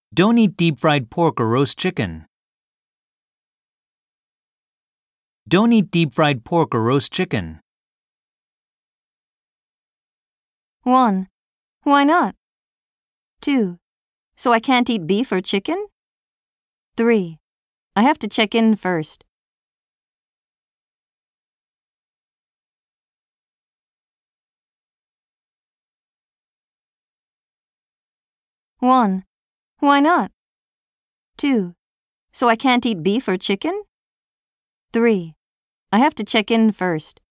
Don't eat deep-fried pork or roast chicken. Don't eat deep-fried pork or roast chicken. 1. Why not? 2. So I can't eat beef or chicken? 3. I have to check in first. One. Why not? 2. So I can't eat beef or chicken? 3. I have to check in first.